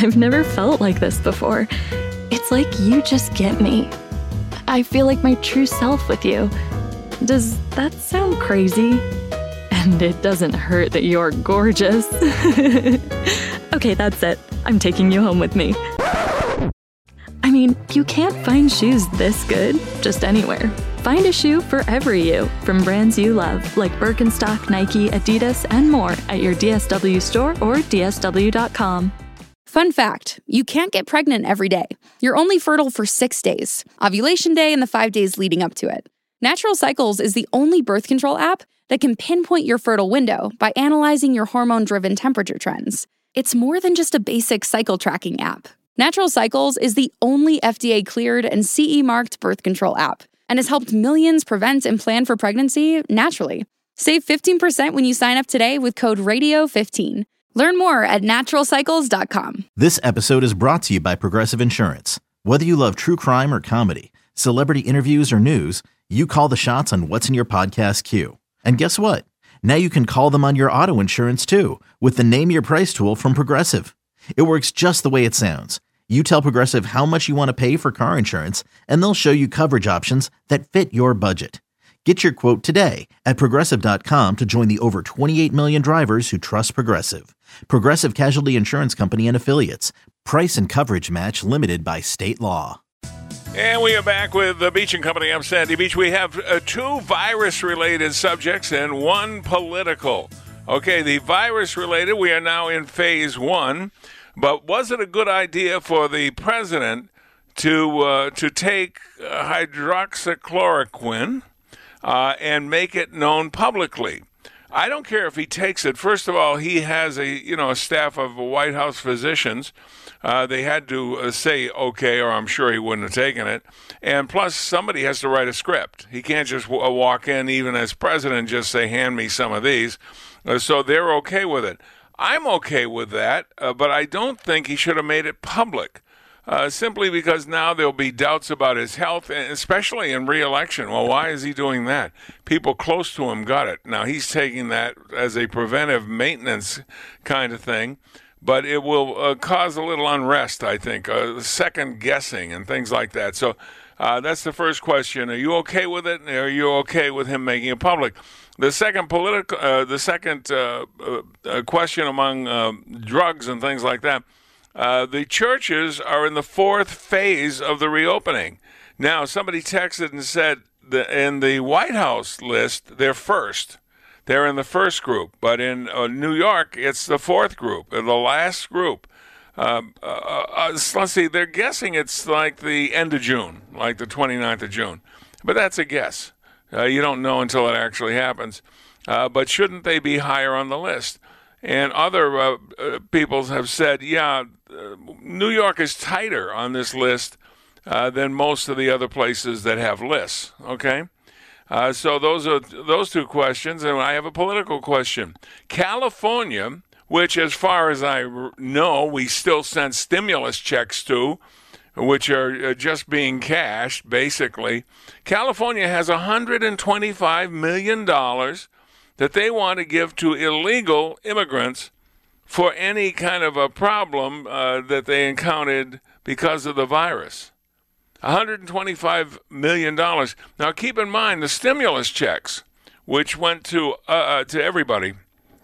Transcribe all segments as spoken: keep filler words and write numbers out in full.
I've never felt like this before. It's like you just get me. I feel like my true self with you. Does that sound crazy? And it doesn't hurt that you're gorgeous. Okay, that's it. I'm taking you home with me. I mean, you can't find shoes this good just anywhere. Find a shoe for every you from brands you love, like Birkenstock, Nike, Adidas, and more at your D S W store or D S W dot com. Fun fact, you can't get pregnant every day. You're only fertile for six days, ovulation day and the five days leading up to it. Natural Cycles is the only birth control app that can pinpoint your fertile window by analyzing your hormone-driven temperature trends. It's more than just a basic cycle tracking app. Natural Cycles is the only F D A-cleared and C E-marked birth control app and has helped millions prevent and plan for pregnancy naturally. Save fifteen percent when you sign up today with code radio fifteen. Learn more at natural cycles dot com. This episode is brought to you by Progressive Insurance. Whether you love true crime or comedy, celebrity interviews or news, you call the shots on what's in your podcast queue. And guess what? Now you can call them on your auto insurance too with the Name Your Price tool from Progressive. It works just the way it sounds. You tell Progressive how much you want to pay for car insurance, and they'll show you coverage options that fit your budget. Get your quote today at progressive dot com to join the over twenty-eight million drivers who trust Progressive. Progressive Casualty Insurance Company and Affiliates. Price and coverage match limited by state law. And we are back with the Beach and Company. I'm Sandy Beach. We have uh, two virus-related subjects and one political. Okay, the virus-related, we are now in phase one. But was it a good idea for the president to uh, to take uh, hydroxychloroquine uh, and make it known publicly? I don't care if he takes it. First of all, he has a you know a staff of White House physicians. Uh, they had to uh, say okay, or I'm sure he wouldn't have taken it. And plus, somebody has to write a script. He can't just w- walk in, even as president, and just say, "Hand me some of these." Uh, so they're okay with it. I'm okay with that, uh, but I don't think he should have made it public, uh, simply because now there'll be doubts about his health, and especially in re-election. Well, why is he doing that? People close to him got it. Now, he's taking that as a preventive maintenance kind of thing, but it will uh, cause a little unrest, I think, uh, second guessing and things like that. So uh, that's the first question. Are you okay with it? Are you okay with him making it public? The second political, uh, the second uh, uh, question among uh, drugs and things like that, uh, the churches are in the fourth phase of the reopening. Now, somebody texted and said that in the White House list, they're first. They're in the first group. But in uh, New York, it's the fourth group, the last group. Uh, uh, uh, let's see, they're guessing it's like the end of June, like the twenty-ninth of June. But that's a guess. Uh, you don't know until it actually happens. Uh, but shouldn't they be higher on the list? And other uh, uh, people have said, yeah, uh, New York is tighter on this list uh, than most of the other places that have lists, okay? Uh, so those are those two questions, and I have a political question. California, which as far as I know, we still send stimulus checks to, which are just being cashed, basically. California has one hundred twenty-five million dollars that they want to give to illegal immigrants for any kind of a problem uh, that they encountered because of the virus. one hundred twenty-five million dollars. Now, keep in mind the stimulus checks, which went to uh, uh, to everybody,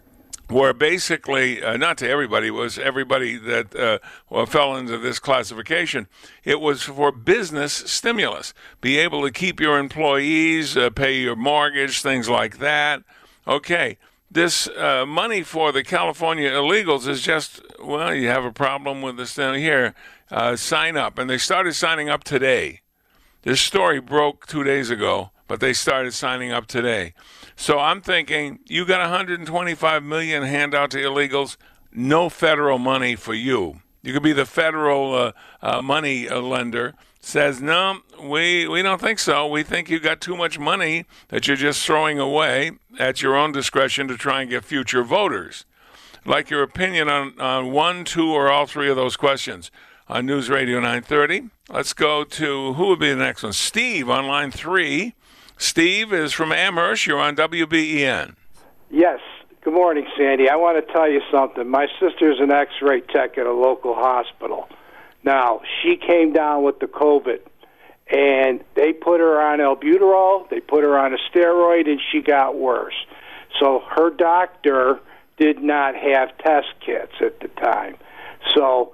were basically, uh, not to everybody, it was everybody that uh, well, fell into this classification. It was for business stimulus. Be able to keep your employees, uh, pay your mortgage, things like that. Okay, this uh, money for the California illegals is just, well, you have a problem with this down here. Uh, sign up. And they started signing up today. This story broke two days ago, but they started signing up today. So I'm thinking, you got one hundred twenty-five million dollars handout to illegals, no federal money for you. You could be the federal uh, uh, money uh, lender. Says, no, we, we don't think so. We think you got too much money that you're just throwing away at your own discretion to try and get future voters. I'd like your opinion on, on one, two, or all three of those questions on News Radio nine thirty. Let's go to, who would be the next one? Steve on line three. Steve is from Amherst. You're on W B E N. Yes. Good morning, Sandy. I want to tell you something. My sister's an x-ray tech at a local hospital. Now, she came down with the COVID, and they put her on albuterol, they put her on a steroid, and she got worse. So her doctor did not have test kits at the time. So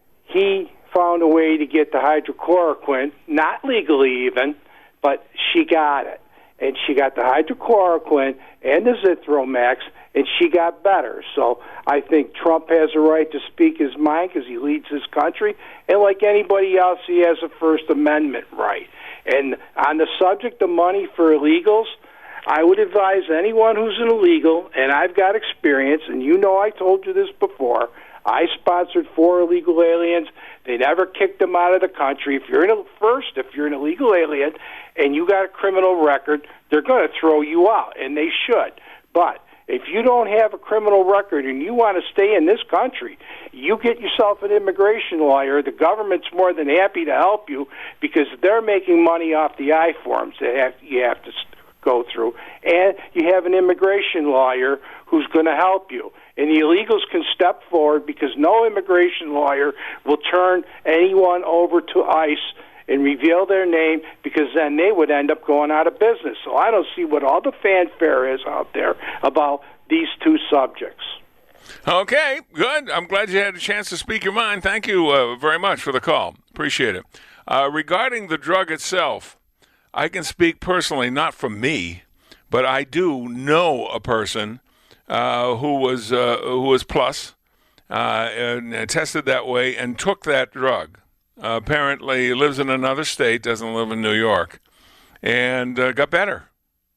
he found a way to get the hydrochloroquine, not legally even, but she got it. And she got the hydrochloroquine and the Zithromax, and she got better. So I think Trump has a right to speak his mind because he leads this country. And like anybody else, he has a First Amendment right. And on the subject of money for illegals, I would advise anyone who's an illegal, and I've got experience, and you know I told you this before, I sponsored four illegal aliens. They never kicked them out of the country. If you're in a, first, if you're an illegal alien and you got a criminal record, they're going to throw you out, and they should. But if you don't have a criminal record and you want to stay in this country, you get yourself an immigration lawyer. The government's more than happy to help you because they're making money off the I-forms that have, you have to go through. And you have an immigration lawyer who's going to help you. And the illegals can step forward because no immigration lawyer will turn anyone over to ICE and reveal their name because then they would end up going out of business. So I don't see what all the fanfare is out there about these two subjects. Okay, good. I'm glad you had a chance to speak your mind. Thank you uh, very much for the call. Appreciate it. Uh, regarding the drug itself, I can speak personally, not from me, but I do know a person uh, who was uh, who was plus uh, and tested that way and took that drug. Uh, apparently lives in another state, doesn't live in New York, and uh, got better.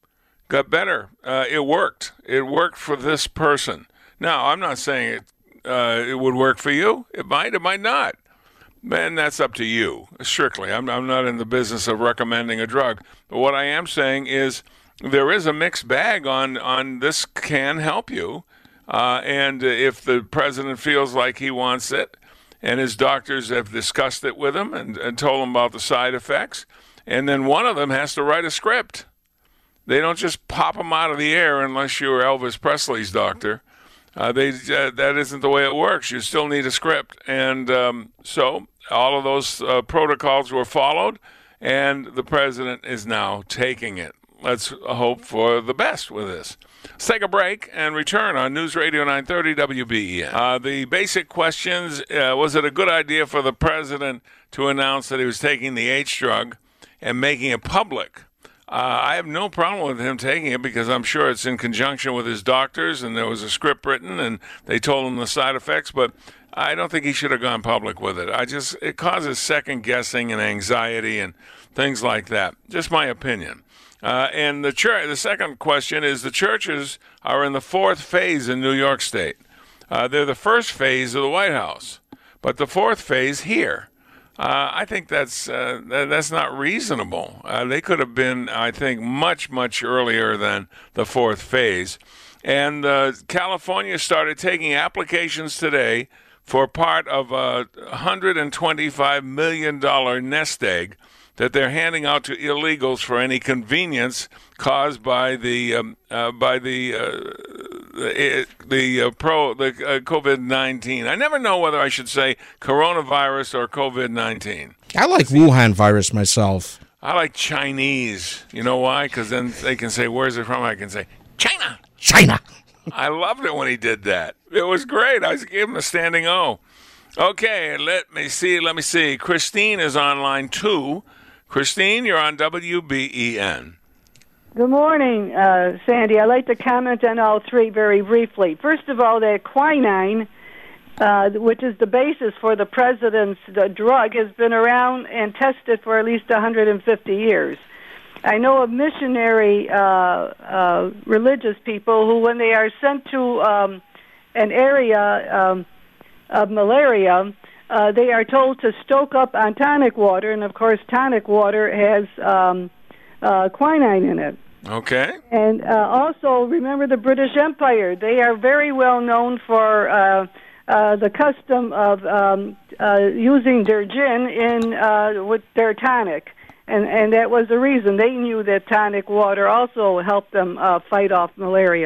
Got better. Uh, it worked. It worked for this person. Now, I'm not saying it uh, it would work for you. It might, it might not. Man, that's up to you, strictly. I'm, I'm not in the business of recommending a drug. But what I am saying is there is a mixed bag on, on this can help you. Uh, and if the president feels like he wants it, and his doctors have discussed it with him and, and told him about the side effects, and then one of them has to write a script. They don't just pop them out of the air unless you're Elvis Presley's doctor. Uh, they uh, that isn't the way it works. You still need a script. And um, so all of those uh, protocols were followed, and the president is now taking it. Let's hope for the best with this. Let's take a break and return on News Radio nine thirty W B E N. Uh, the basic questions, uh, was it a good idea for the president to announce that he was taking the H drug and making it public? Uh, I have no problem with him taking it because I'm sure it's in conjunction with his doctors and there was a script written and they told him the side effects, but I don't think he should have gone public with it. I just, it causes second guessing and anxiety and things like that. Just my opinion. Uh, and the church, the second question is the churches are in the fourth phase in New York State. Uh, they're the first phase of the White House, but the fourth phase here. Uh, I think that's uh, that's not reasonable. Uh, they could have been, I think, much, much earlier than the fourth phase. And uh, California started taking applications today for part of a one hundred twenty-five million dollars nest egg that they're handing out to illegals for any convenience caused by the um, uh, by the uh, the, the uh, pro the uh, COVID nineteen. I never know whether I should say coronavirus or COVID nineteen. I like Wuhan virus myself. I like Chinese. You know why? Because then they can say, "Where's it from?" I can say, "China." China. I loved it when he did that. It was great. I gave him a standing O. Okay, let me see. Let me see. Christine is on line two. Christine, you're on W B E N. Good morning, uh, Sandy. I'd like to comment on all three very briefly. First of all, that quinine, uh, which is the basis for the president's the drug, has been around and tested for at least one hundred fifty years. I know of missionary uh, uh, religious people who, when they are sent to um, an area um, of malaria, Uh, they are told to stoke up on tonic water, and of course tonic water has um, uh, quinine in it. Okay. And uh, also, remember the British Empire. They are very well known for uh, uh, the custom of um, uh, using their gin in uh, with their tonic. And, and that was the reason. They knew that tonic water also helped them uh, fight off malaria.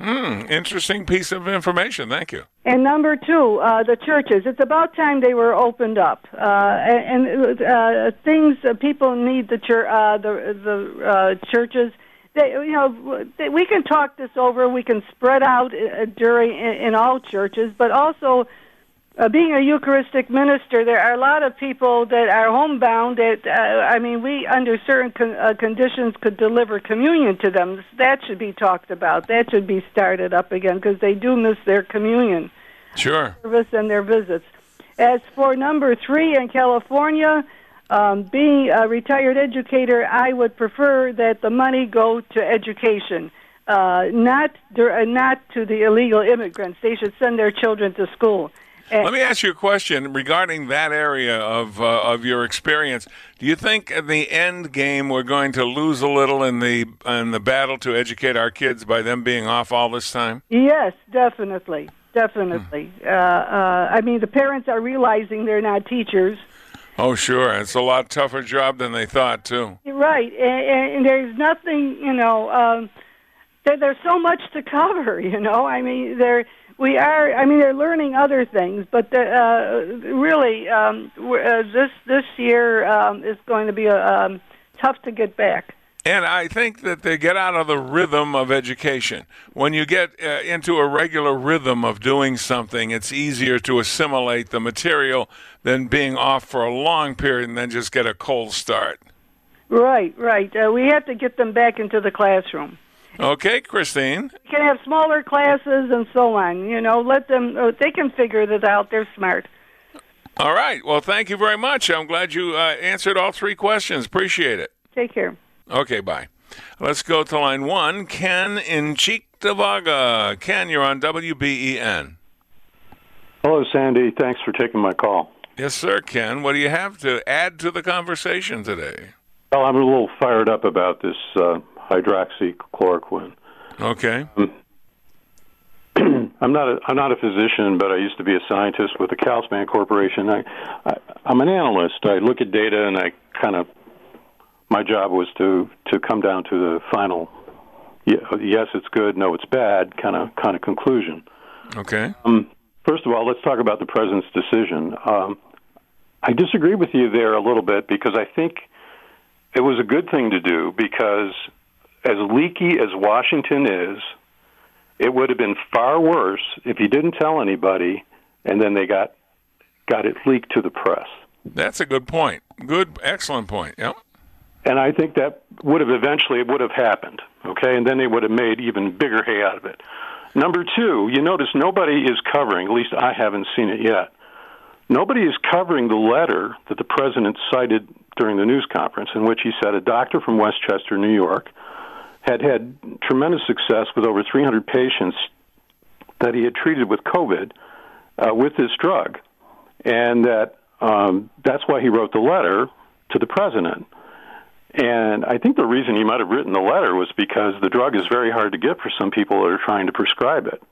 Hmm, interesting piece of information. Thank you. And number two, uh, the churches. It's about time they were opened up. Uh, and and uh, things uh, people need the church, uh, the the uh, churches. They, you know, they, we can talk this over. We can spread out uh, during in, in all churches, but also. Uh, being a Eucharistic minister, there are a lot of people that are homebound that, uh, I mean, we, under certain con- uh, conditions, could deliver communion to them. That should be talked about. That should be started up again because they do miss their communion Sure. service and their visits. As for number three in California, um, being a retired educator, I would prefer that the money go to education, uh, not, uh, not to the illegal immigrants. They should send their children to school. Let me ask you a question regarding that area of uh, of your experience. Do you think at the end game we're going to lose a little in the in the battle to educate our kids by them being off all this time? Yes, definitely, definitely. Hmm. Uh, uh, I mean, the parents are realizing they're not teachers. Oh, sure. It's a lot tougher job than they thought, too. Right, and, and there's nothing, you know, um, there, there's so much to cover, you know. I mean, they're... We are. I mean, they're learning other things, but the, uh, really, um, uh, this this year um, is going to be a, um, tough to get back. And I think that they get out of the rhythm of education. When you get uh, into a regular rhythm of doing something, it's easier to assimilate the material than being off for a long period and then just get a cold start. Right, right. Uh, we have to get them back into the classroom. Okay, Christine. You can have smaller classes and so on. You know, let them, uh, they can figure this out. They're smart. All right. Well, thank you very much. I'm glad you uh, answered all three questions. Appreciate it. Take care. Okay, bye. Let's go to line one. Ken in Cheektowaga. Ken, you're on W B E N. Hello, Sandy. Thanks for taking my call. Yes, sir, Ken. What do you have to add to the conversation today? Well, I'm a little fired up about this uh, hydroxychloroquine. Okay. Um, I'm not a I'm not a physician, but I used to be a scientist with the Calspan Corporation. I, I I'm an analyst. I look at data, and I kind of my job was to to come down to the final yes, it's good, no, it's bad kind of kind of conclusion. Okay. Um, first of all, let's talk about the president's decision. Um, I disagree with you there a little bit because I think it was a good thing to do because as leaky as Washington is, it would have been far worse if he didn't tell anybody and then they got got it leaked to the press. That's a good point. Good, excellent point. Yep. And I think that would have eventually it would have happened, okay? And then they would have made even bigger hay out of it. Number two, you notice nobody is covering, at least I haven't seen it yet, nobody is covering the letter that the president cited during the news conference in which he said a doctor from Westchester, New York, had had tremendous success with over three hundred patients that he had treated with COVID uh, with this drug. And that um, that's why he wrote the letter to the president. And I think the reason he might have written the letter was because the drug is very hard to get for some people that are trying to prescribe it.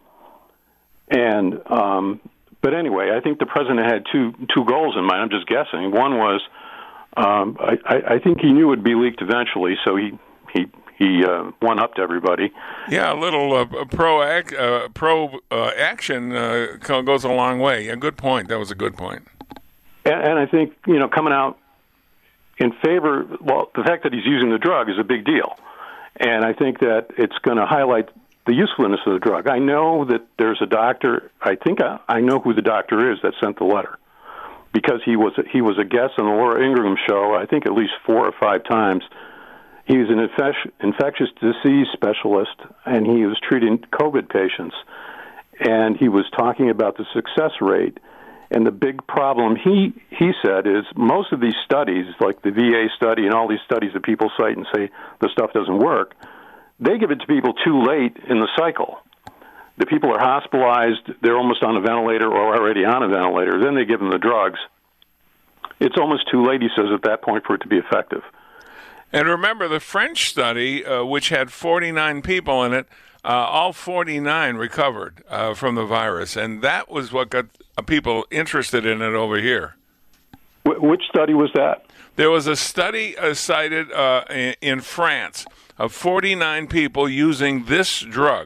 And um, but anyway, I think the president had two two goals in mind. I'm just guessing. One was um, I, I think he knew it would be leaked eventually, so he he he uh, one-upped everybody. Yeah, a little uh, pro ac- uh, pro uh, action uh, goes a long way. A good point. That was a good point. And, and I think you know coming out in favor, well, the fact that he's using the drug is a big deal. And I think that it's going to highlight the usefulness of the drug. I know that there's a doctor, I think I, I know who the doctor is that sent the letter, because he was he was a guest on the Laura Ingraham show, I think at least four or five times. He was an infec- infectious disease specialist, and he was treating COVID patients. And he was talking about the success rate. And the big problem, he, he said, is most of these studies, like the V A study and all these studies that people cite and say the stuff doesn't work, they give it to people too late in the cycle. The people are hospitalized, they're almost on a ventilator or already on a ventilator, then they give them the drugs. It's almost too late, he says, at that point for it to be effective. And remember, the French study, uh, which had forty-nine people in it, uh, all forty-nine recovered uh, from the virus, and that was what got uh, people interested in it over here. Wh- which study was that? There was a study uh, cited uh, in, in France of forty-nine people using this drug,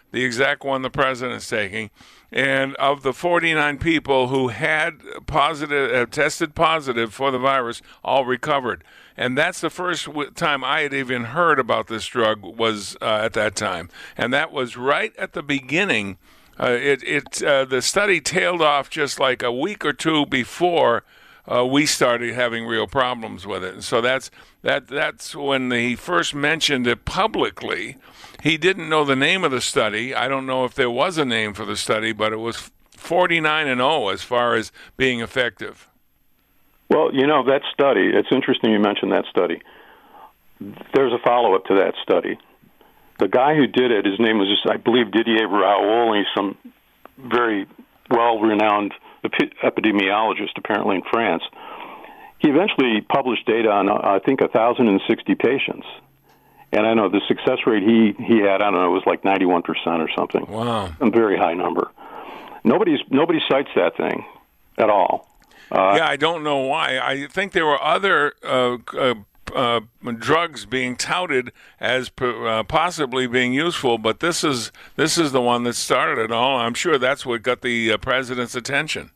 the exact one the president's taking. And of the forty-nine people who had positive, uh, tested positive for the virus, all recovered. And that's the first w- time I had even heard about this drug was uh, at that time. And that was right at the beginning. Uh, it it uh, the study tailed off just like a week or two before uh, we started having real problems with it. And so that's that that's when he first mentioned it publicly. He didn't know the name of the study. I don't know if there was a name for the study, but it was forty-nine and oh as far as being effective. Well, you know, that study, it's interesting you mentioned that study. There's a follow-up to that study. The guy who did it, his name was, just, I believe, Didier Raoult. He's some very well-renowned epi- epidemiologist, apparently, in France. He eventually published data on, uh, I think, one thousand sixty patients. And I know the success rate he, he had, I don't know, it was like ninety-one percent or something. Wow. A very high number. Nobody's Nobody cites that thing at all. Uh, yeah, I don't know why. I think there were other uh, uh, uh, drugs being touted as uh, possibly being useful, but this is this is the one that started it all. I'm sure that's what got the uh, president's attention.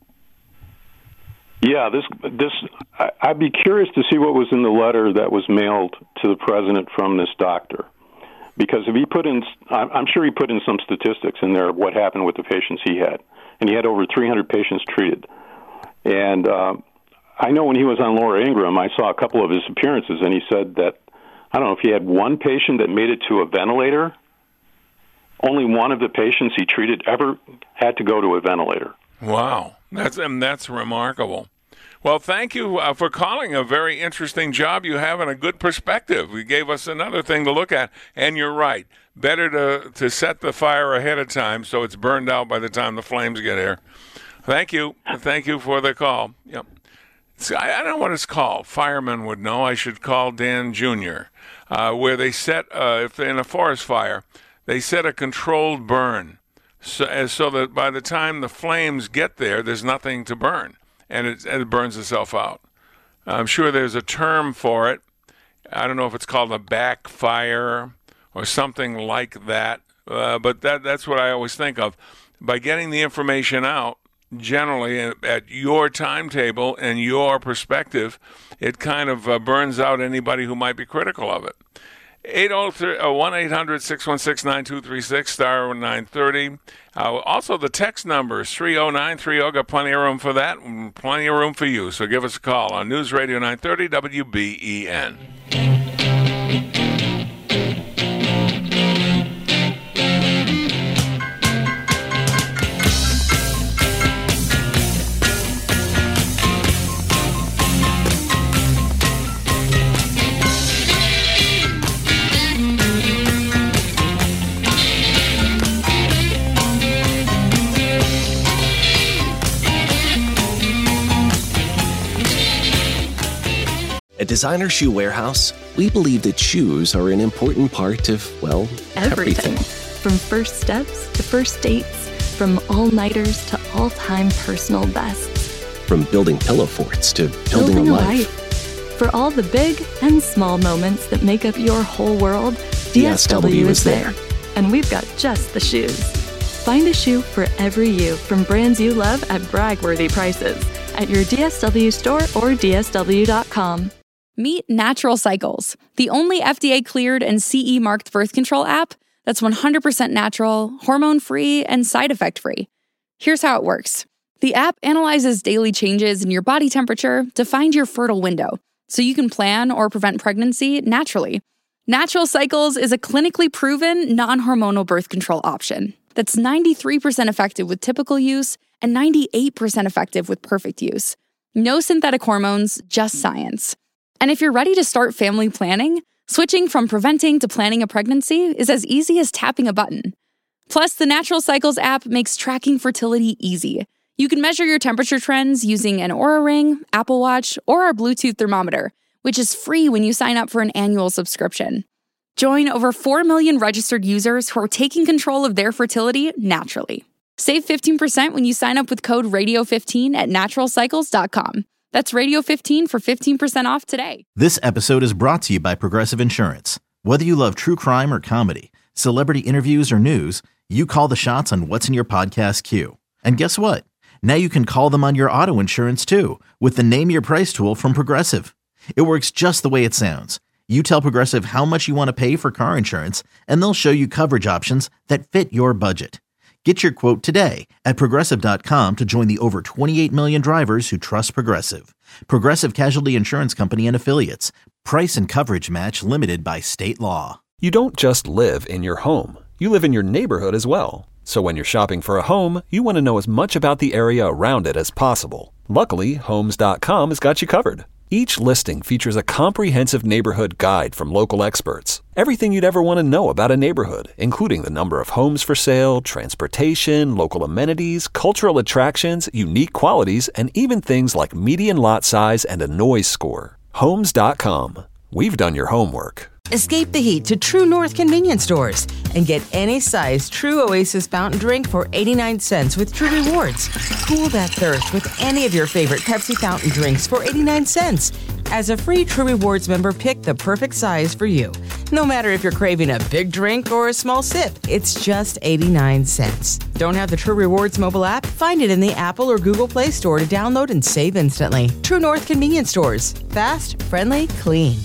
Yeah, this this I, I'd be curious to see what was in the letter that was mailed to the president from this doctor, because if he put in, I'm sure he put in some statistics in there of what happened with the patients he had, and he had over three hundred patients treated. And uh, I know when he was on Laura Ingraham, I saw a couple of his appearances, and he said that, I don't know if he had one patient that made it to a ventilator. Only one of the patients he treated ever had to go to a ventilator. Wow, that's and that's remarkable. Well, thank you uh, for calling. A very interesting job you have and a good perspective. You gave us another thing to look at, and you're right. Better to, to set the fire ahead of time so it's burned out by the time the flames get here. Thank you. Thank you for the call. Yep. See, I, I don't know what it's called. Firemen would know. I should call Dan Junior Uh, where they set, uh, if they're in a forest fire, they set a controlled burn so, as, so that by the time the flames get there, there's nothing to burn, and it, and it burns itself out. I'm sure there's a term for it. I don't know if it's called a backfire or something like that, uh, but that that's what I always think of. By getting the information out, generally at your timetable and your perspective, it kind of uh, burns out anybody who might be critical of it. one eight hundred six one six nine two three six, star nine thirty. Uh, also, the text number is three oh nine three oh. Got plenty of room for that, and plenty of room for you. So give us a call on News Radio nine thirty W B E N. At Designer Shoe Warehouse, we believe that shoes are an important part of, well, everything. everything. From first steps to first dates, from all-nighters to all-time personal bests. From building pillow forts to building, building a, a life. life. For all the big and small moments that make up your whole world, D S W is there. And we've got just the shoes. Find a shoe for every you from brands you love at brag-worthy prices at your D S W store or D S W dot com. Meet Natural Cycles, the only F D A-cleared and C E-marked birth control app that's one hundred percent natural, hormone-free, and side effect-free. Here's how it works. The app analyzes daily changes in your body temperature to find your fertile window, so you can plan or prevent pregnancy naturally. Natural Cycles is a clinically proven, non-hormonal birth control option that's ninety-three percent effective with typical use and ninety-eight percent effective with perfect use. No synthetic hormones, just science. And if you're ready to start family planning, switching from preventing to planning a pregnancy is as easy as tapping a button. Plus, the Natural Cycles app makes tracking fertility easy. You can measure your temperature trends using an Oura Ring, Apple Watch, or our Bluetooth thermometer, which is free when you sign up for an annual subscription. Join over four million registered users who are taking control of their fertility naturally. Save fifteen percent when you sign up with code radio fifteen at natural cycles dot com. That's radio fifteen for fifteen percent off today. This episode is brought to you by Progressive Insurance. Whether you love true crime or comedy, celebrity interviews or news, you call the shots on what's in your podcast queue. And guess what? Now you can call them on your auto insurance too with the Name Your Price tool from Progressive. It works just the way it sounds. You tell Progressive how much you want to pay for car insurance, and they'll show you coverage options that fit your budget. Get your quote today at Progressive dot com to join the over twenty-eight million drivers who trust Progressive. Progressive Casualty Insurance Company and Affiliates. Price and coverage match limited by state law. You don't just live in your home. You live in your neighborhood as well. So when you're shopping for a home, you want to know as much about the area around it as possible. Luckily, Homes dot com has got you covered. Each listing features a comprehensive neighborhood guide from local experts. Everything you'd ever want to know about a neighborhood, including the number of homes for sale, transportation, local amenities, cultural attractions, unique qualities, and even things like median lot size and a noise score. Homes dot com. We've done your homework. Escape the heat to True North convenience stores and get any size True Oasis fountain drink for eighty-nine cents with True Rewards. Cool that thirst with any of your favorite Pepsi fountain drinks for eighty-nine cents. As a free True Rewards member, pick the perfect size for you. No matter if you're craving a big drink or a small sip, it's just eighty-nine cents. Don't have the True Rewards mobile app? Find it in the Apple or Google Play Store to download and save instantly. True North convenience stores. Fast, friendly, clean.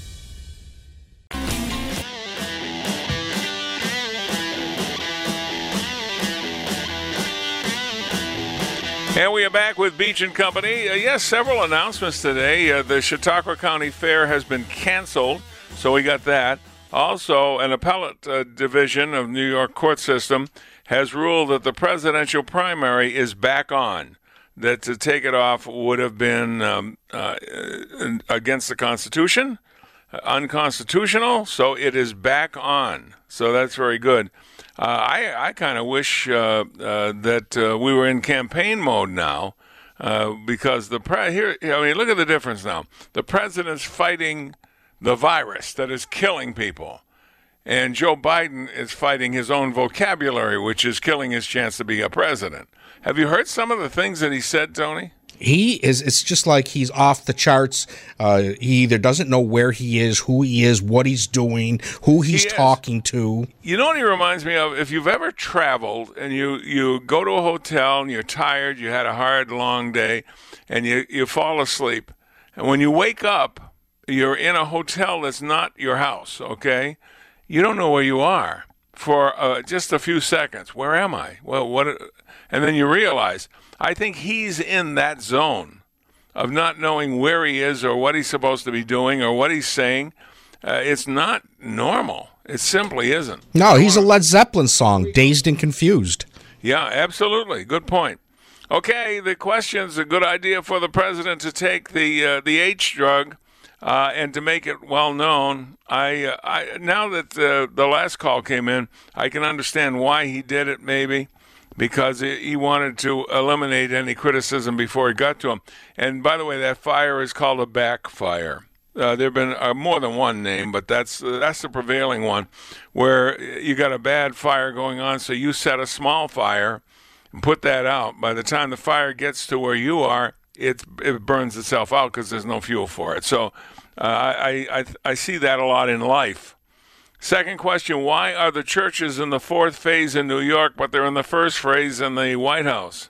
And we are back with Beach and Company. Uh, yes, several announcements today. Uh, the Chautauqua County Fair has been canceled, so we got that. Also, an appellate uh, division of New York court system has ruled that the presidential primary is back on. That to take it off would have been um, uh, against the Constitution, uh, unconstitutional, so it is back on. So that's very good. Uh, I, I kind of wish uh, uh, that uh, we were in campaign mode now, uh, because the pre- here. I mean, look at the difference now. The president's fighting the virus that is killing people, and Joe Biden is fighting his own vocabulary, which is killing his chance to be a president. Have you heard some of the things that he said, Tony? He is, it's just like he's off the charts. Uh, he either doesn't know where he is, who he is, what he's doing, who he's he talking to. You know what he reminds me of? If you've ever traveled and you, you go to a hotel and you're tired, you had a hard, long day, and you, you fall asleep. And when you wake up, you're in a hotel that's not your house, okay? You don't know where you are for uh, just a few seconds. Where am I? Well, what? And then you realize, I think he's in that zone of not knowing where he is or what he's supposed to be doing or what he's saying. Uh, it's not normal. It simply isn't. No, he's a Led Zeppelin song, Dazed and Confused. Yeah, absolutely. Good point. Okay, the question's a good idea for the president to take the uh, the H drug uh, and to make it well known. I, uh, I now that uh, the last call came in, I can understand why he did it, maybe. Because he wanted to eliminate any criticism before it got to him. And by the way, that fire is called a backfire. Uh, there have been uh, more than one name, but that's uh, that's the prevailing one, where you got a bad fire going on, so you set a small fire and put that out. By the time the fire gets to where you are, it it burns itself out because there's no fuel for it. So uh, I, I I see that a lot in life. Second question, why are the churches in the fourth phase in New York, but they're in the first phase in the White House?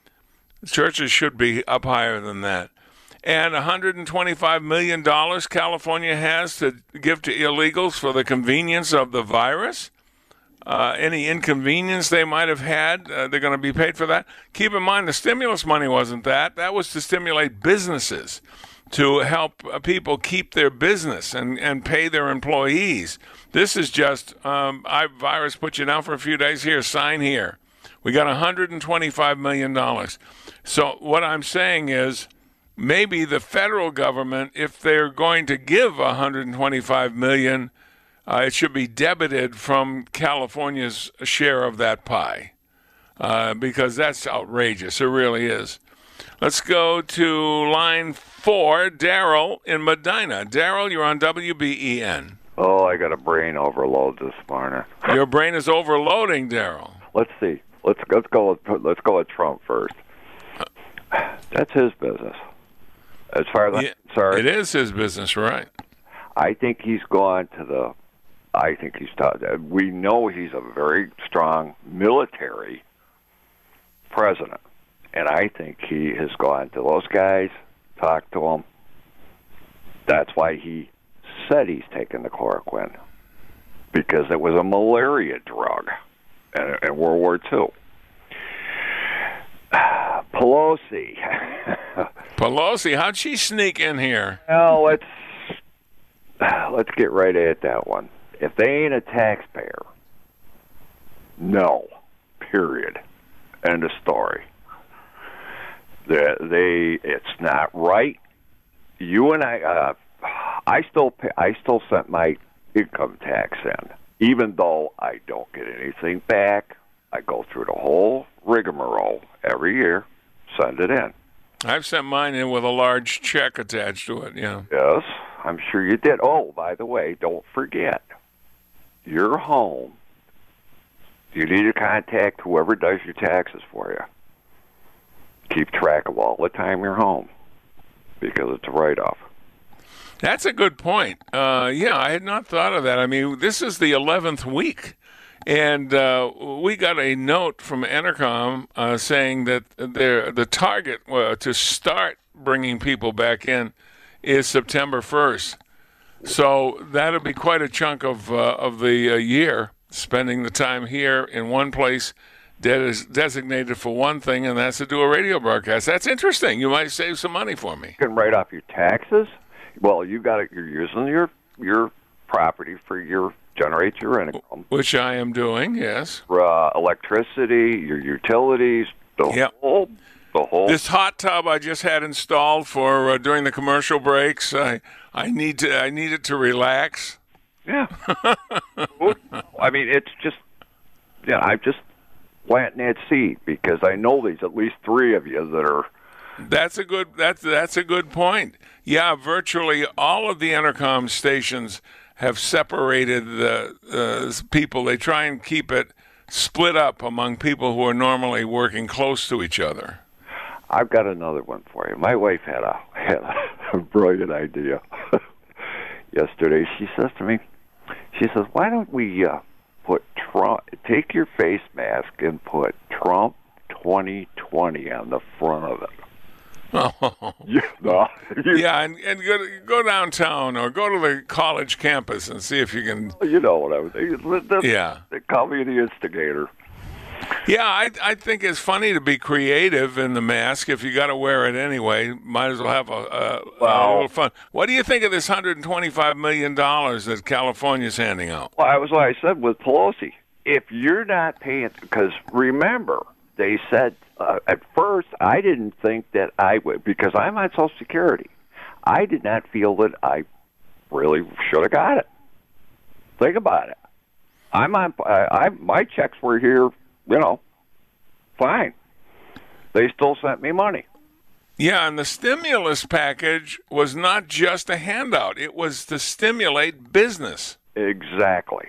The churches should be up higher than that. And one hundred twenty-five million dollars California has to give to illegals for the convenience of the virus. Uh, any inconvenience they might have had, uh, they're going to be paid for that. Keep in mind, the stimulus money wasn't that. That was to stimulate businesses, to help uh, people keep their business and, and pay their employees. This is just, um, I virus put you down for a few days here, sign here. We got one hundred twenty-five million dollars. So what I'm saying is maybe the federal government, if they're going to give one hundred twenty-five million dollars, uh, it should be debited from California's share of that pie, uh, because that's outrageous. It really is. Let's go to line four, Daryl in Medina. Daryl, you're on W B E N. Oh, I got a brain overload this morning. Your brain is overloading, Daryl. Let's see. Let's let's go with let's go with Trump first. That's his business. As far as yeah, I'm concerned, it is his business, right? I think he's gone to the I think he's tough. We know he's a very strong military president, and I think he has gone to those guys, talked to them. That's why he said he's taken the chloroquine, because it was a malaria drug in, in World War Two. Pelosi. Pelosi, how'd she sneak in here? Well, let's let's get right at that one. If they ain't a taxpayer, no. Period. End of story. They, they it's not right. You and I, uh, I still pay, I still sent my income tax in, even though I don't get anything back. I go through the whole rigmarole every year, send it in. I've sent mine in with a large check attached to it, yeah. Yes, I'm sure you did. Oh, by the way, don't forget, your home, you need to contact whoever does your taxes for you. Keep track of all the time you're home, because it's a write-off. That's a good point. Uh, yeah, I had not thought of that. I mean, this is the eleventh week. And uh, we got a note from Entercom uh, saying that the target uh, to start bringing people back in is September first. So that'll be quite a chunk of uh, of the uh, year, spending the time here in one place that is designated for one thing, and that's to do a radio broadcast. That's interesting. You might save some money for me. You can write off your taxes. Well, you got it. You're using your your property for your generate your income, which I am doing. Yes, uh, electricity, your utilities, the yep. whole, the whole. This hot tub I just had installed for uh, during the commercial breaks. I I need to I need it to relax. Yeah. I mean, it's just yeah. I'm just planting that seed because I know there's at least three of you that are. That's a good. That's that's a good point. Yeah, virtually all of the Entercom stations have separated the uh, people. They try and keep it split up among people who are normally working close to each other. I've got another one for you. My wife had a had a brilliant idea yesterday. She says to me, she says, "Why don't we uh, put Trump? Take your face mask and put Trump twenty twenty on the front of it." Oh. Yeah, no. yeah, and, and go, go downtown or go to the college campus and see if you can. You know what I was thinking. Yeah. They call me the instigator. Yeah, I I think it's funny to be creative in the mask. If you got to wear it anyway, might as well have a, a, wow. a little fun. What do you think of this one hundred twenty-five million dollars that California's handing out? Well, that was what I said with Pelosi. If you're not paying, because remember, they said, uh, at first, I didn't think that I would, because I'm on Social Security. I did not feel that I really should have got it. Think about it. I'm on, I, I, my checks were here, you know, fine. They still sent me money. Yeah, and the stimulus package was not just a handout. It was to stimulate business. Exactly.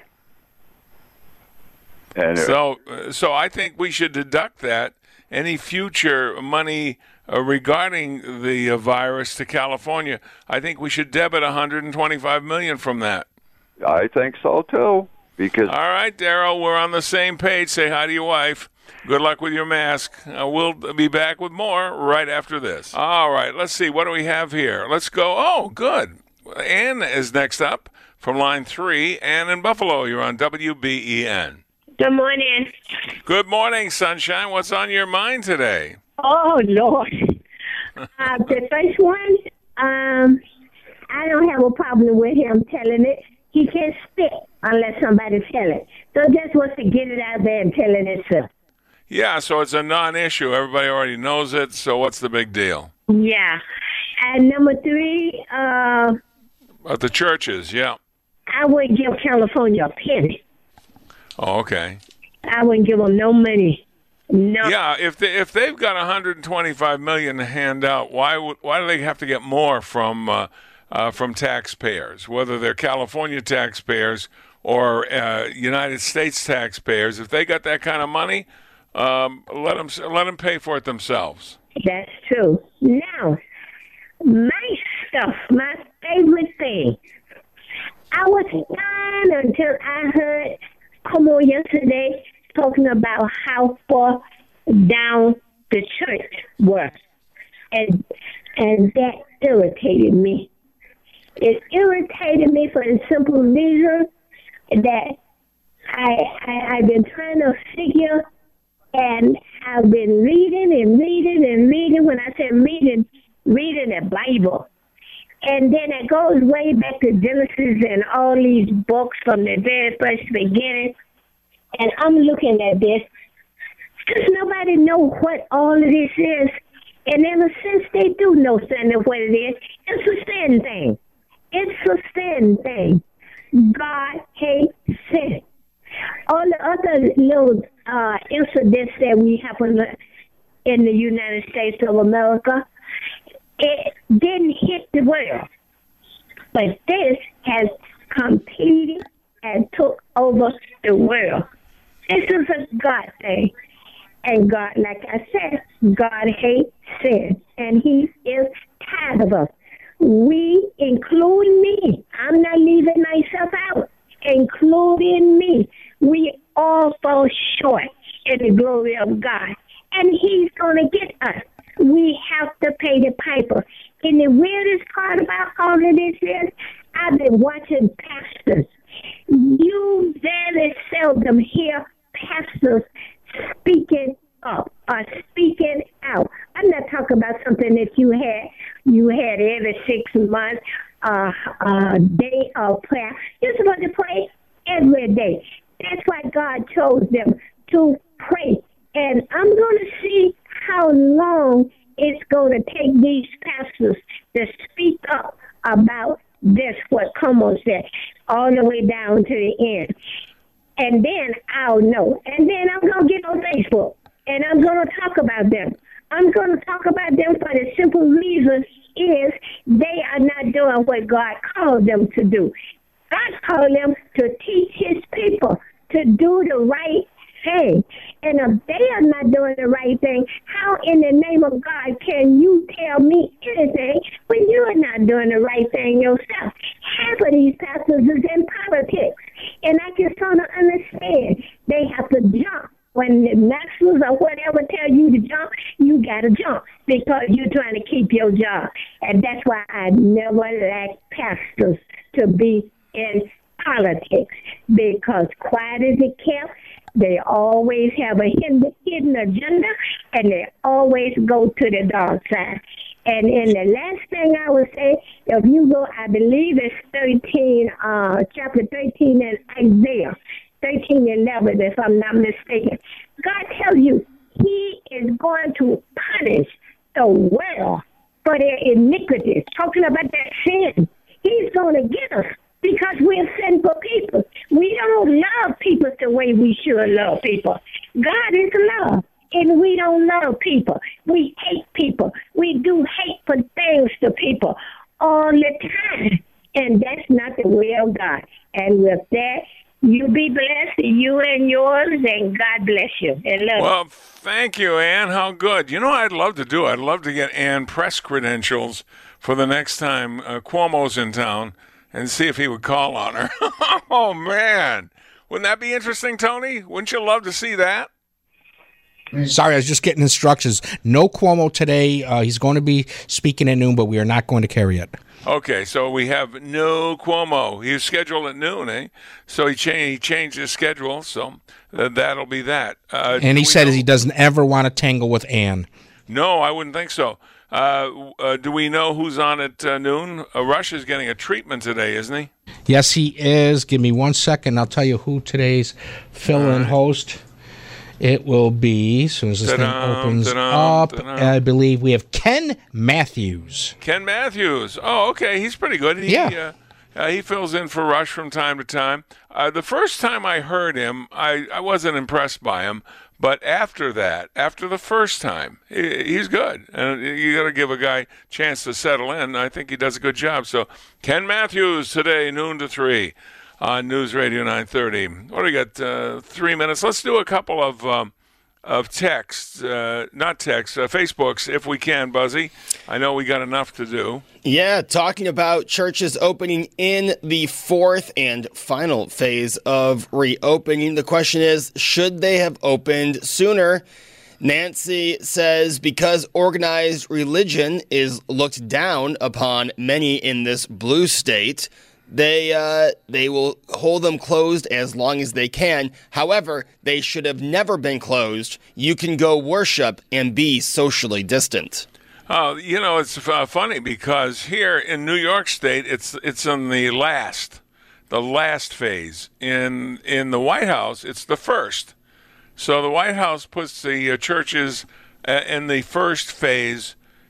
And so, uh, so I think we should deduct that any future money uh, regarding the uh, virus to California. I think we should debit one hundred twenty-five million dollars from that. I think so too. Because all right, Daryl, we're on the same page. Say hi to your wife. Good luck with your mask. Uh, we'll be back with more right after this. All right, let's see. What do we have here? Let's go. Oh, good. Ann is next up from line three. Ann in Buffalo, you're on W B E N. Good morning. Good morning, Sunshine. What's on your mind today? Oh, Lord. uh, the first one, um, I don't have a problem with him telling it. He can't spit unless somebody tell it. So just wants to get it out there and telling it so. Yeah, so it's a non-issue. Everybody already knows it, so what's the big deal? Yeah. And number three, uh... About the churches, yeah. I wouldn't give California a penny. Oh, okay. I wouldn't give them no money. No. Yeah, if they if they've got one hundred twenty-five million dollars to hand out, why would why do they have to get more from uh, uh, from taxpayers, whether they're California taxpayers or uh, United States taxpayers? If they got that kind of money, um, let them let them pay for it themselves. That's true. Now, my stuff, my favorite thing. I was dying until about how far down the church was. And and that irritated me. It irritated me for the simple reason that I, I, I've been trying to figure, and I've been reading and reading and reading. When I say reading, reading the Bible. And then it goes way back to Genesis and all these books from the very first beginning. And I'm looking at this. Does nobody know what all of this is? And ever since they do know something of what it is, it's a sin thing. It's a sin thing. God hates sin. All the other little uh, incidents that we have in the, in the United States of America, it didn't hit the world. But this has completed and took over the world. This is a God thing. And God, like I said, God hates sin. And he is tired of us. We, including me, I'm not leaving myself out, including me, we all fall short in the glory of God. And he's going to get us. We have to pay the piper. And the weirdest part about all of this is, I've been watching pastors. You very seldom hear pastors speaking up or speaking out. I'm not talking about something that you had you had every six months, uh, a day of prayer. You're supposed to pray every day. That's why God chose them to pray. And I'm going to see how long it's going to take these pastors to speak up about this, what Como said, all the way down to the end. And then I'll know. And then I'm going to get on Facebook, and I'm going to talk about them. I'm going to talk about them for the simple reason is they are not doing what God called them to do. God called them to teach his people to do the right thing. And if they are not doing the right thing, how in the name of God can you tell me anything when you are not doing the right thing yourself? Half of these pastors is in politics. And I can sort of understand they have to jump. When the masters or whatever tell you to jump, you got to jump because you're trying to keep your job. And that's why I never like pastors to be in politics, because quiet as it kept, they always have a hidden, hidden agenda, and they always go to the dark side. And in the last thing I would say, if you go, I believe it's thirteen, uh, chapter thirteen in Isaiah, thirteen eleven, if I'm not mistaken. God tells you he is going to punish the world for their iniquities, talking about that sin. He's going to get us because we're sinful people. We don't love people the way we should love people. God is love, and we don't love people. We hate people. We do hateful things to people all the time, and that's not the way of God. And with that, you be blessed, you and yours, and God bless you. And love well, thank you, Ann. How good. You know what I'd love to do? I'd love to get Ann press credentials for the next time uh, Cuomo's in town and see if he would call on her. Oh, man. Wouldn't that be interesting, Tony? Wouldn't you love to see that? Sorry, I was just getting instructions. No Cuomo today. Uh, he's going to be speaking at noon, but we are not going to carry it. Okay, so we have no Cuomo. He was scheduled at noon, eh? So he, cha- he changed his schedule, so uh, that'll be that. Uh, and he said know- he doesn't ever want to tangle with Ann. No, I wouldn't think so. Uh, uh, do we know who's on at uh, noon? Uh, Rush is getting a treatment today, isn't he? Yes, he is. Give me one second. I'll tell you who today's fill-in right. host. It will be, as soon as this Ta-da, thing opens ta-da, up, ta-da. I believe we have Ken Matthews. Ken Matthews. Oh, okay. He's pretty good. He, Yeah. Uh, uh, he fills in for Rush from time to time. Uh, the first time I heard him, I, I wasn't impressed by him. But after that, after the first time, he, he's good. And you got to give a guy a chance to settle in. I think he does a good job. So Ken Matthews today, noon to three. On News Radio nine thirty. What do we got? Uh, three minutes. Let's do a couple of um, of texts, uh, not texts, uh, Facebooks, if we can, Buzzy. I know we got enough to do. Yeah, talking about churches opening in the fourth and final phase of reopening. The question is, should they have opened sooner? Nancy says because organized religion is looked down upon many in this blue state, They uh, they will hold them closed as long as they can. However, they should have never been closed. You can go worship and be socially distant. Uh, you know, it's uh, funny because here in New York State, it's it's in the last, the last phase. In in the White House, it's the first. So the White House puts the uh, churches uh, in the first phase,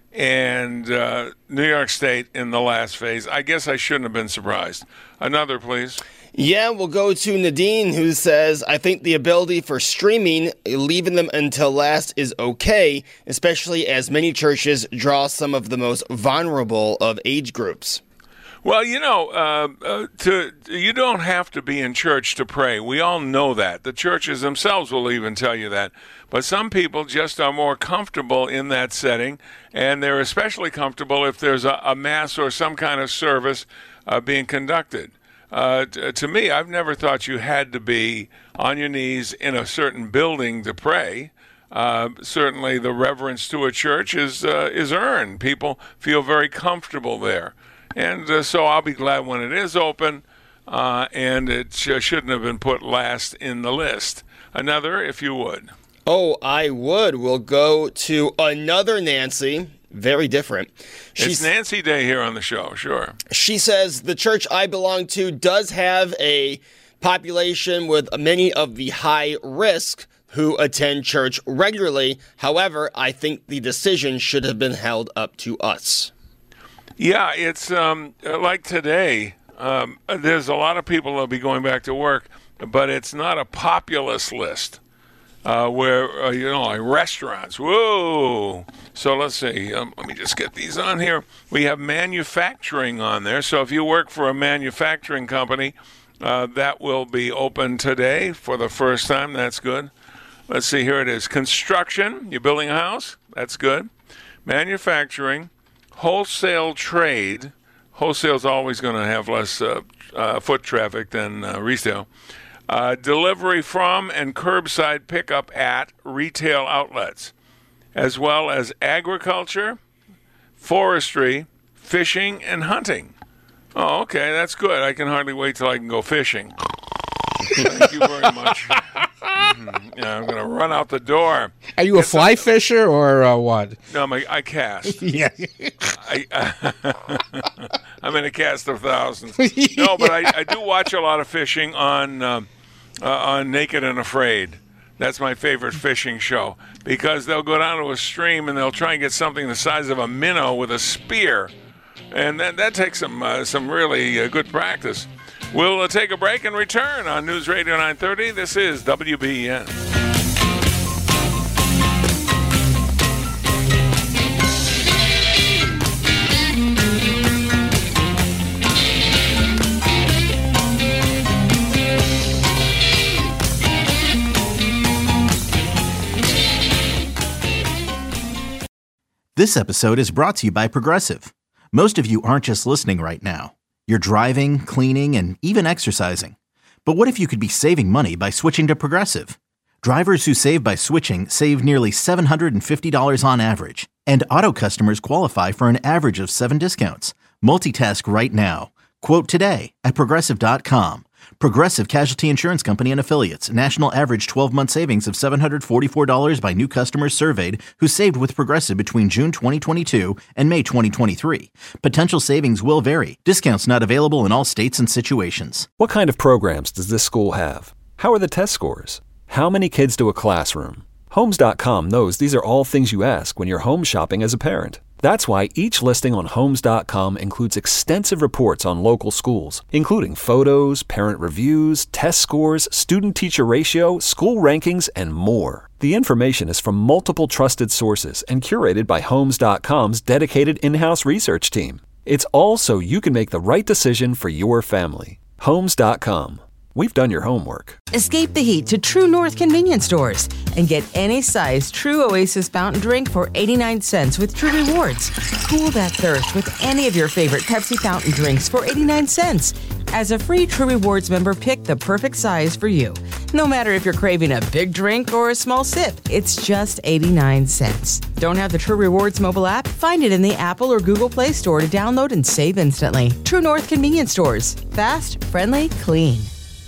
and uh, New York State in the last phase. I guess I shouldn't have been surprised. Another, please. Yeah, we'll go to Nadine, who says, I think the ability for streaming, leaving them until last is okay, especially as many churches draw some of the most vulnerable of age groups. Well, you know, uh, uh, to you don't have to be in church to pray. We all know that. The churches themselves will even tell you that. But some people just are more comfortable in that setting, and they're especially comfortable if there's a, a mass or some kind of service uh, being conducted. Uh, t- to me, I've never thought you had to be on your knees in a certain building to pray. Uh, certainly, the reverence to a church is uh, is earned. People feel very comfortable there. And uh, so I'll be glad when it is open, uh, and it sh- shouldn't have been put last in the list. Another, if you would. Oh, I would. We'll go to another Nancy. Very different. She's, it's Nancy Day here on the show, sure. She says, the church I belong to does have a population with many of the high risk who attend church regularly. However, I think the decision should have been held up to us. Yeah, it's um, like today. Um, there's a lot of people that will be going back to work, but it's not a populous list uh, where, uh, you know, like restaurants. Whoa. So let's see. Um, let me just get these on here. We have manufacturing on there. So if you work for a manufacturing company, uh, that will be open today for the first time. That's good. Let's see. Here it is. Construction. You're building a house. That's good. Manufacturing. Wholesale trade. Wholesale is always going to have less uh, uh, foot traffic than uh, retail. Uh, delivery from and curbside pickup at retail outlets, as well as agriculture, forestry, fishing, and hunting. Oh, okay, that's good. I can hardly wait till I can go fishing. Thank you very much. Mm-hmm. Yeah, I'm going to run out the door. Are you a It's fly fisher or uh, what? No, I'm a, I cast. Yeah. I, uh, I'm in a cast of thousands. No, but I, I do watch a lot of fishing on um, uh, on Naked and Afraid. That's my favorite fishing show because they'll go down to a stream and they'll try and get something the size of a minnow with a spear, and that that takes some uh, some really uh, good practice. We'll uh, take a break and return on News Radio nine thirty. This is W B E N. This episode is brought to you by Progressive. Most of you aren't just listening right now. You're driving, cleaning, and even exercising. But what if you could be saving money by switching to Progressive? Drivers who save by switching save nearly seven hundred fifty dollars on average. And auto customers qualify for an average of seven discounts. Multitask right now. Quote today at Progressive dot com. Progressive Casualty Insurance Company and Affiliates. National average twelve-month savings of seven hundred forty-four dollars by new customers surveyed who saved with Progressive between June twenty twenty-two and May twenty twenty-three. Potential savings will vary. Discounts not available in all states and situations. What kind of programs does this school have? How are the test scores? How many kids do a classroom? Homes dot com knows these are all things you ask when you're home shopping as a parent. That's why each listing on Homes dot com includes extensive reports on local schools, including photos, parent reviews, test scores, student-teacher ratio, school rankings, and more. The information is from multiple trusted sources and curated by Homes dot com's dedicated in-house research team. It's all so you can make the right decision for your family. Homes dot com. we've done your homework. Escape the heat to True North convenience stores and get any size True Oasis fountain drink for eighty-nine cents with True Rewards. Cool that thirst with any of your favorite Pepsi fountain drinks for eighty-nine cents. As a free True Rewards member, pick the perfect size for you. No matter if you're craving a big drink or a small sip, it's just eighty-nine cents. Don't have the True Rewards mobile app? Find it in the Apple or Google Play Store to download and save instantly. True North convenience stores. Fast, friendly, clean.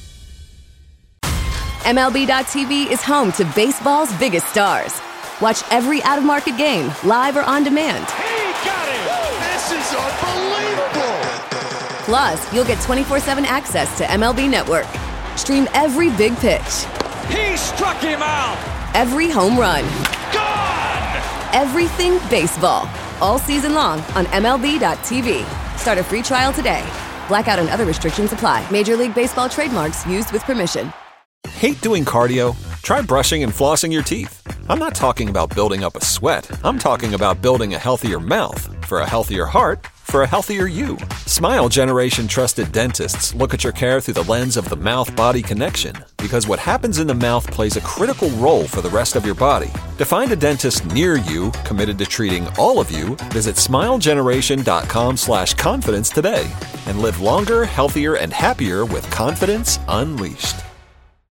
M L B dot T V is home to baseball's biggest stars. Watch every out-of-market game, live or on demand. He got it! This is unbelievable! Plus, you'll get twenty-four seven access to M L B Network. Stream every big pitch. He struck him out! Every home run. Gone! Everything baseball. All season long on M L B dot T V. Start a free trial today. Blackout and other restrictions apply. Major League Baseball trademarks used with permission. Hate doing cardio? Try brushing and flossing your teeth. I'm not talking about building up a sweat. I'm talking about building a healthier mouth. For a healthier heart, for a healthier you. Smile Generation trusted dentists look at your care through the lens of the mouth-body connection, because what happens in the mouth plays a critical role for the rest of your body. To find a dentist near you committed to treating all of you, visit smilegeneration.com slash confidence today and live longer, healthier, and happier with confidence unleashed.